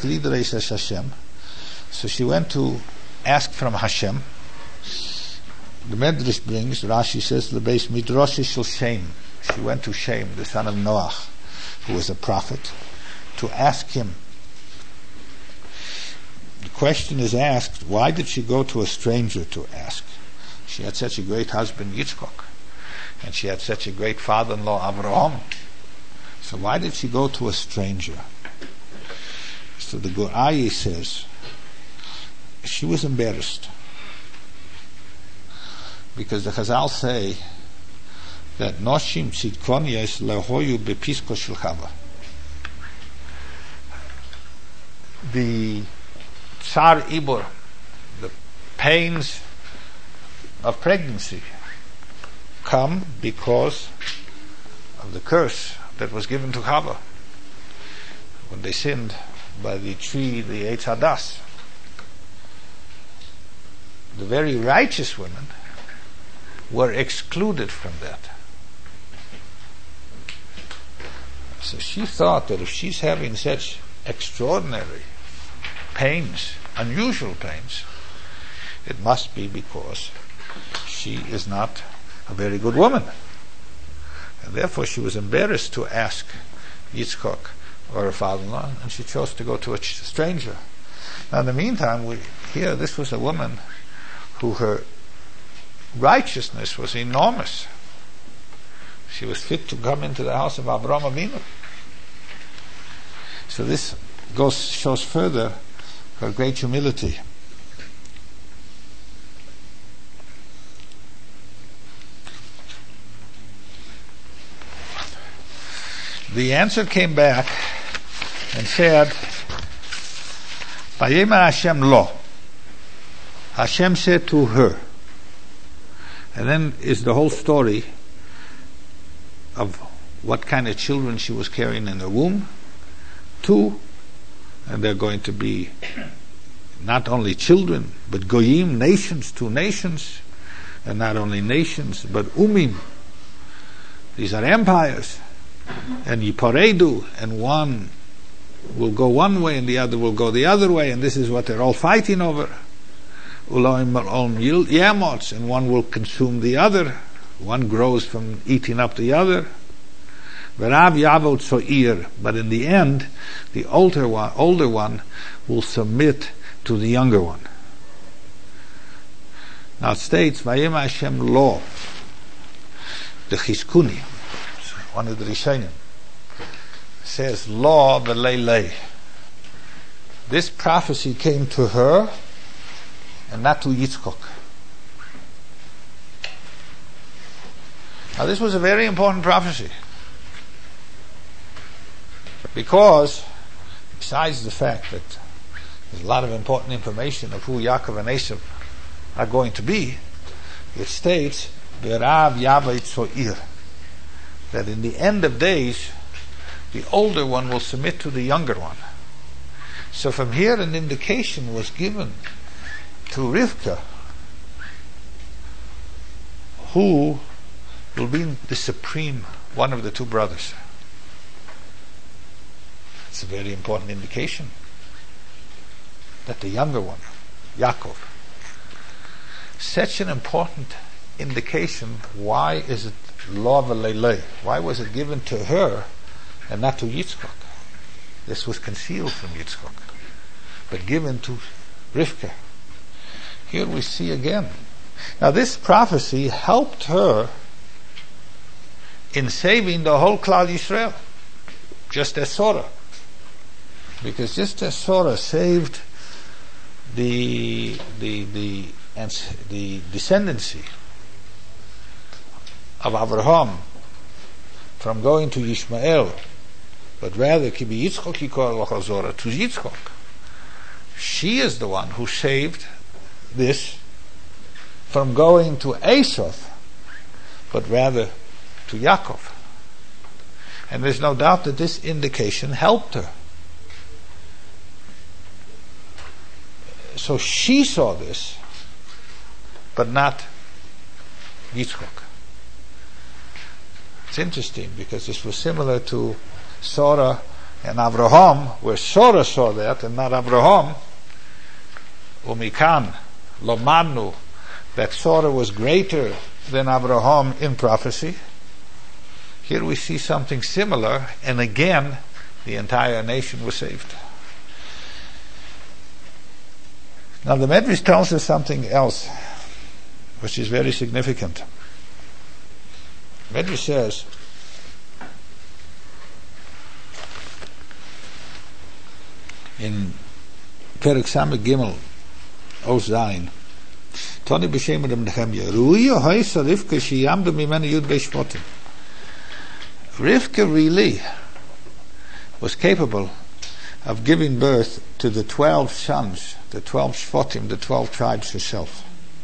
So she went to ask from Hashem. The Medrash brings, Rashi says, the base midrash shel Shem. She went to Shem, the son of Noach, who was a prophet, to ask him. The question is asked, why did she go to a stranger to ask? She had such a great husband, Yitzchok, and she had such a great father-in-law, Avraham. So why did she go to a stranger? So the Gorayi says, she was embarrassed. Because the Chazal say that Noshim Tzidkonias Lehoyu Bepisko Shel Chava. The Tsar Ibor, the pains of pregnancy, come because of the curse that was given to Chava when they sinned by the tree, the Eitz Hadas. The very righteous women were excluded from that. So she thought that if she's having such extraordinary pains, unusual pains, it must be because she is not a very good woman. And therefore she was embarrassed to ask Yitzchok or her father-in-law, and she chose to go to a stranger. Now in the meantime, we hear this was a woman who her righteousness was enormous. She was fit to come into the house of Avraham Avinu. So this shows further her great humility. The answer came back and said, Vayema Hashem lo. Hashem said to her. And then is the whole story of what kind of children she was carrying in her womb. 2, and they're going to be not only children, but goyim, nations, 2 nations, and not only nations, but umim. These are empires. And yiparedu, and one will go one way and the other will go the other way, and this is what they're all fighting over. Uloim yamots, and one will consume the other. One grows from eating up the other. V'rav yavot so'ir, but in the end, the older one will submit to the younger one. Now it states, Vayema Hashem lo. the Chizkuni, one of the Rishonim, says, Lo v'leilei. This prophecy came to her and not to Yitzchok. Now this was a very important prophecy, because besides the fact that there's a lot of important information of who Yaakov and Esav are going to be, it states, V'rav yavei tzo'ir, that in the end of days, the older one will submit to the younger one. So from here an indication was given to Rivka, who will be the supreme one of the two brothers. It's a very important indication that the younger one, Yaakov, such an important indication. Why is it Lo v'leilei? Why was it given to her and not to Yitzchok? This was concealed from Yitzchok, but given to Rivka. Here we see again. Now this prophecy helped her in saving the whole Klal Yisrael, just as Sorah. Because just as Sorah saved the descendancy of Avraham from going to Yishmael, but rather to Yitzchok, she is the one who saved this from going to Esav, but rather to Yaakov. And there's no doubt that this indication helped her. So she saw this, but not Yitzchok. It's interesting because this was similar to Sorah and Avraham, where Sorah saw that and not Avraham. Umikan Lomanu, that Sorah was greater than Avraham in prophecy. Here we see something similar, and again the entire nation was saved. Now the Medrash tells us something else which is very significant. Medrash says, in Perek Samech Gimel Oz Zayin, Toni b'shem Reb Nechemya, Ruya hoisa Rivka sheyamdu mimenu Yud Beis Shvatim. Rivka really was capable of giving birth to the 12 sons, the 12 Shvatim, the 12 tribes herself.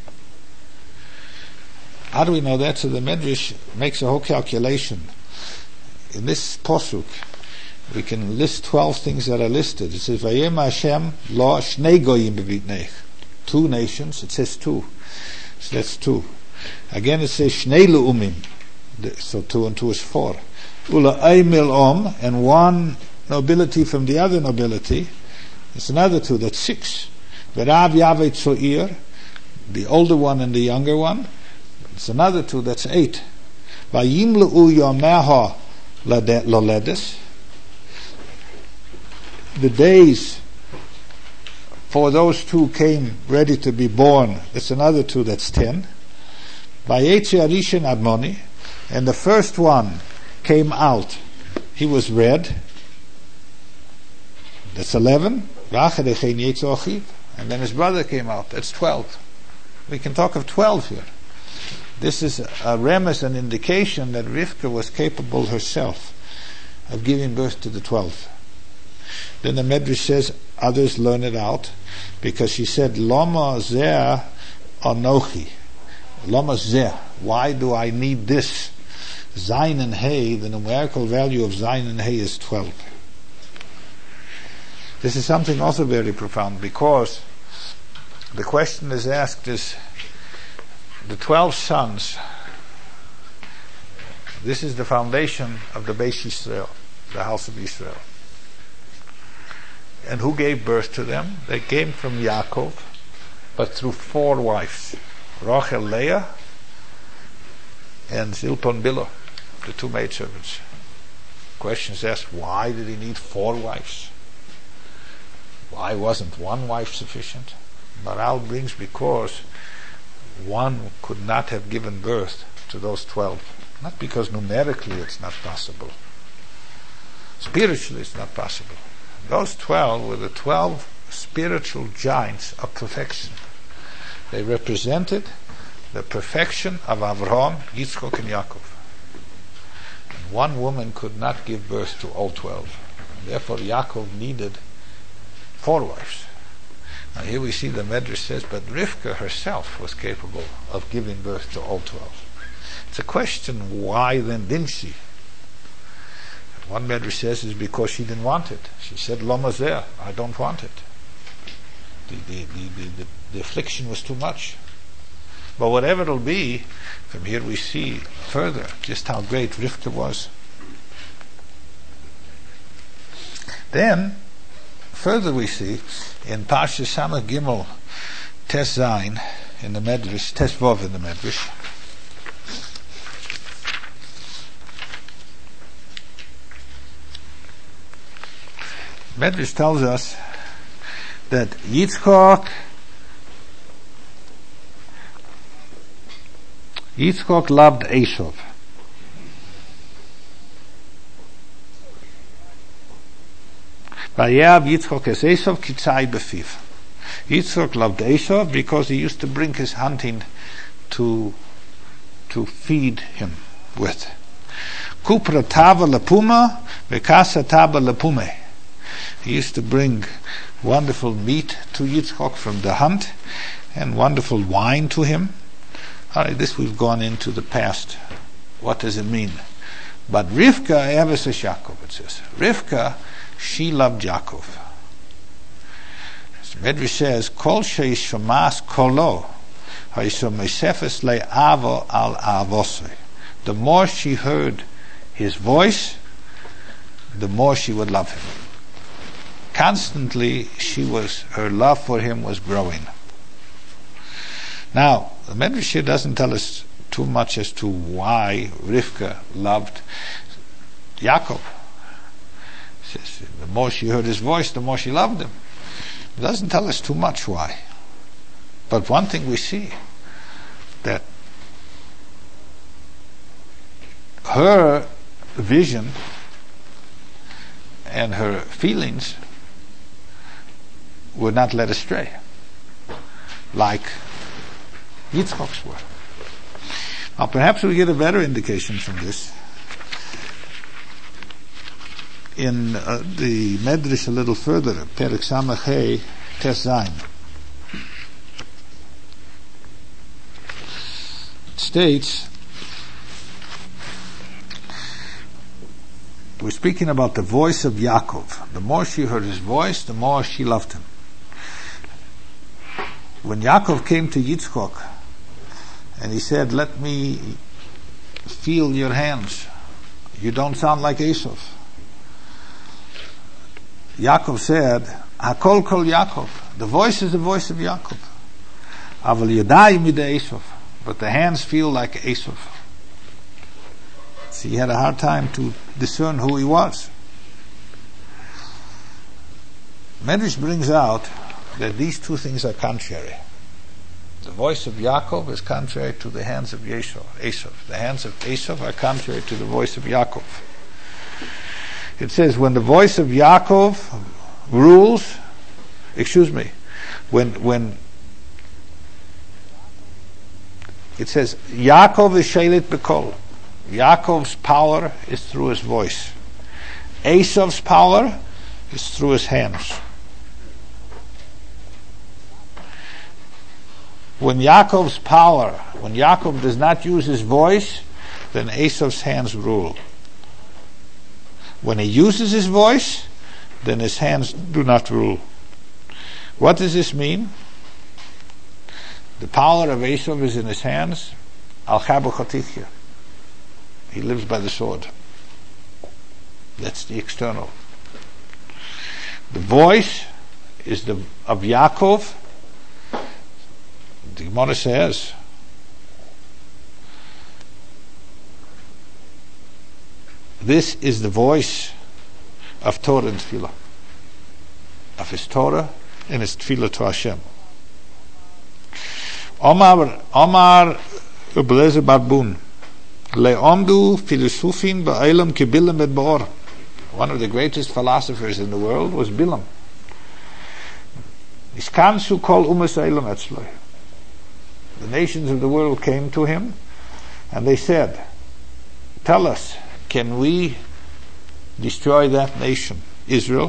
How do we know that? So the Medrash makes a whole calculation. In this posuk, we can list 12 things that are listed. It says, Vayem Hashem lo shnei goyim b'bitneich. 2 nations, it says 2. So that's 2. Again it says shnei le'umim. So 2 and 2 is 4. Ula mil'om, and 1 nobility from the other nobility. It's another 2, that's 6. V'rav yavei tzo'ir, the older one and the younger one. It's another 2, that's 8. Vayimle'u yomeha loledes, the days for those 2 came ready to be born. It's another 2, that's 10. Vayetze Arishan Admoni, and the first one came out, he was red. That's 11. And then his brother came out. That's 12. We can talk of 12 here. This is a remes, an indication that Rivka was capable herself of giving birth to the 12. Then the Medrash says others learn it out, because she said, Lama zeh anochi. Lama zeh. Why do I need this? Zayin and Hey, the numerical value of Zayin and Hey is 12. This is something also very profound, because the question is asked is, the 12 sons, this is the foundation of the Beis Yisrael, the house of Israel. And who gave birth to them? They came from Yaakov, but through 4 wives, Rachel, Leah, and Zilpon Bilhah, the 2 maidservants. Questions asked, why did he need 4 wives? Why wasn't 1 wife sufficient? Maral brings, because one could not have given birth to those 12. Not because numerically it's not possible. Spiritually it's not possible. Those 12 were the 12 spiritual giants of perfection. They represented the perfection of Avraham, Yitzchok, and Yaakov. And one woman could not give birth to all 12. And therefore Yaakov needed 4 wives. Now here we see the Medrash says, but Rivka herself was capable of giving birth to all 12. It's a question, why then didn't she? One Medrash says is because she didn't want it. She said, Lo mazeh, I don't want it. The affliction was too much. But whatever it'll be, from here we see further just how great Rivka was. Then, further we see in Parshas Samach Gimel Tes Zayin in the Medrash, Tes Vov in the Medrash. Medrash tells us that Yitzchok loved Esav. Vayav Yitzchok es Esav kitzai befiv. Yitzchok loved Esav because he used to bring his hunting to feed him with. Kupra tava lepuma, vekasa tava lepume. He used to bring wonderful meat to Yitzchok from the hunt and wonderful wine to him. Alright, this we've gone into the past. What does it mean? But Rivka eves es Yaakov, it says. Rivka, she loved Yaakov. As Medrash says, Kol sheish shamas kolo, ha'isho meisefes le'avo al avosei. The more she heard his voice, the more she would love him. Constantly, her love for him was growing. Now, the Medrash here doesn't tell us too much as to why Rivka loved Yaakov. It says, the more she heard his voice, the more she loved him. It doesn't tell us too much why. But one thing we see, that her vision and her feelings were not led astray, like Yitzchok's were. Now perhaps we get a better indication from this in the Medrash a little further, Perek Samach Hey Tes Zayin. It states, we're speaking about the voice of Yaakov. The more she heard his voice, the more she loved him. When Yaakov came to Yitzchok and he said, let me feel your hands, you don't sound like Esav. Yaakov said, Hakol kol Yaakov, the voice is the voice of Yaakov. Aval yadai midei Esav, but the hands feel like Esav. So he had a hard time to discern who he was. Medrash brings out that these two things are contrary. The voice of Yaakov is contrary to the hands of Esav. The hands of Esav are contrary to the voice of Yaakov. It says, when the voice of Yaakov rules, when it says, Yaakov is sheilit bekol. Yaakov's power is through his voice. Esav's power is through his hands. When Yaakov does not use his voice, then Esav's hands rule. When he uses his voice, then his hands do not rule. What does this mean? The power of Esav is in his hands. Al chabu chatichya. He lives by the sword. That's the external. The voice is of Yaakov. The Gemara says, this is the voice of Torah and Tefillah, of his Torah and his Tefillah to Hashem. Omar Ubelezer Barbun, Le'omdu filosofin ba'elam ki Bilam et Ba'or. One of the greatest philosophers in the world was Bilam. Iskansu kol umas elam etzloi. The nations of the world came to him and they said, tell us, can we destroy that nation, Israel?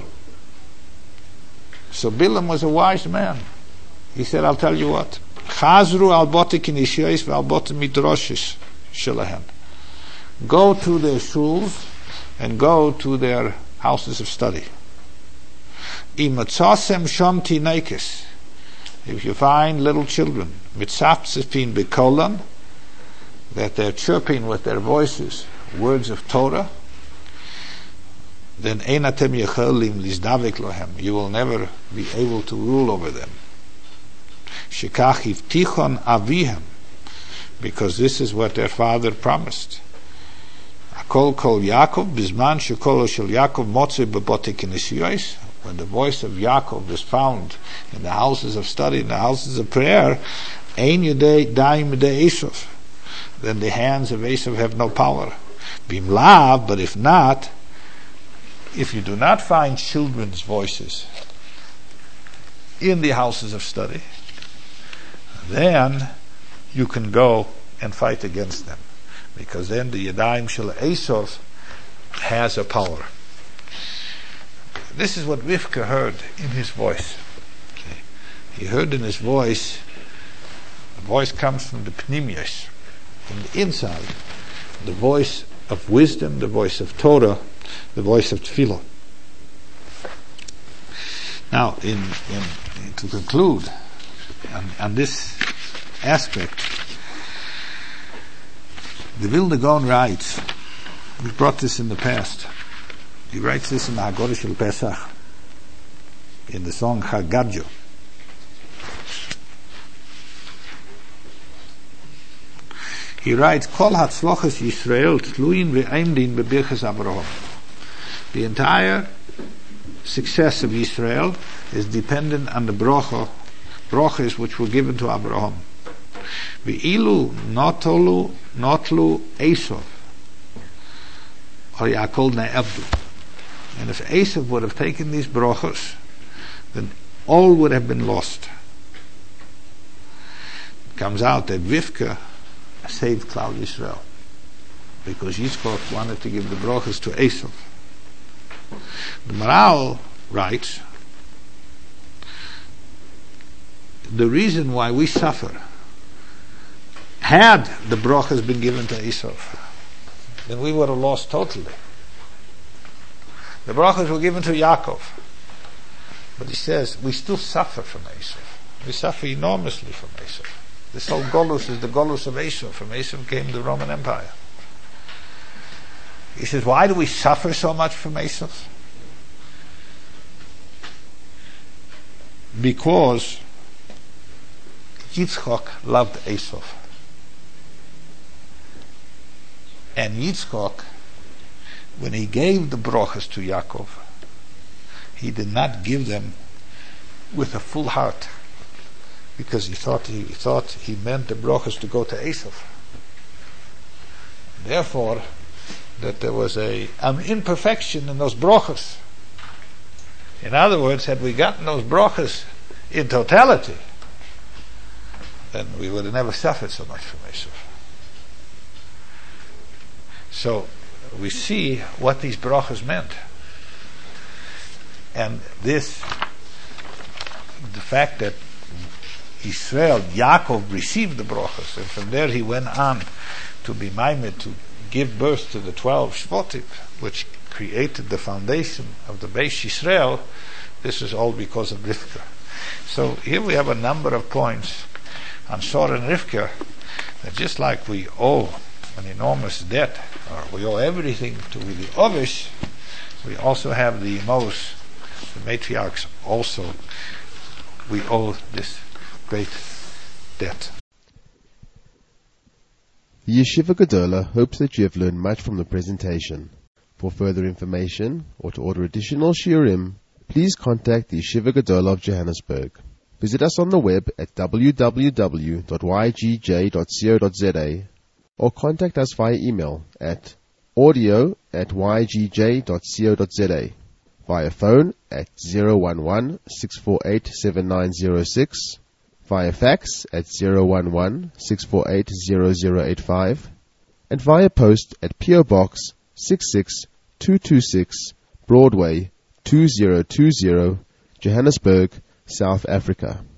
So Bilam was a wise man. He said, I'll tell you what. Chazru al botik in Ishayis v'al botim midrashis shelahem. Go to their shuls and go to their houses of study. Imatzasem sham tinekes. If you find little children, mitzapsefin bekolan, that they're chirping with their voices words of Torah, then einatem yecholim lizdavik lohem. You will never be able to rule over them. Shekach ivtichon avihem, because this is what their father promised. Akol kol Yaakov bizman shekolo shel Yaakov motze bebotik inisiyos. When the voice of Yaakov is found in the houses of study, in the houses of prayer, ein yudei daim yudei Esav, then the hands of Esav have no power. Bim lav, but if not, if you do not find children's voices in the houses of study, then you can go and fight against them, because then the Yadayim Shel Esav has a power. This is what Rivka heard in his voice. Okay. He heard in his voice, the voice comes from the Pnimius, from the inside, the voice of wisdom, the voice of Torah, the voice of Tefillah. Now, to conclude on this aspect, the Vilna Gaon writes, we brought this in the past, he writes this in the Haggadah Shel Pesach, in the song Hagadjo. He writes, Kol hatzlochas Yisrael tluyin ve'emdin bebirchas Avraham. The entire success of Israel is dependent on the brachas which were given to Abraham. Ve'ilu notlu Esav, or Yaakov ne'evdu. And if Esav would have taken these brachas, then all would have been lost. It comes out that Rivka saved Klal Yisrael, because Yitzchak wanted to give the brachas to Esav. The Maral writes, the reason why we suffer, had the brachas been given to Esav, then we would have lost totally. The brachas were given to Yaakov, but he says we still suffer from Esav. We suffer enormously from Esav. This whole Golus is the Golus of Esav. From Esav came the Roman Empire. He says, why do we suffer so much from Esav? Because Yitzchak loved Esav. And Yitzchak, when he gave the brachas to Yaakov, he did not give them with a full heart, because he thought he meant the brachas to go to Esav. Therefore, that there was an imperfection in those brachas. In other words, had we gotten those brachas in totality, then we would have never suffered so much from Esav. So we see what these brachas meant, and this, the fact that Israel, Yaakov, received the brachas, and from there he went on to be maimed, to give birth to the 12 Shvotim, which created the foundation of the Beis Yisrael. This is all because of Rivka. So here we have a number of points on Sor and Rivka, that just like we owe an enormous debt, or we owe everything to the Ovish, we also have the Emos, the matriarchs also, we owe this great debt. The Yeshiva Gedola hopes that you have learned much from the presentation. For further information, or to order additional shiurim, please contact the Yeshiva Gedola of Johannesburg. Visit us on the web at www.ygj.co.za or contact us via email at audio@ygj.co.za, via phone at 011-648-7906, via fax at 011-648-0085, and via post at PO Box 66226, Broadway 2020, Johannesburg, South Africa.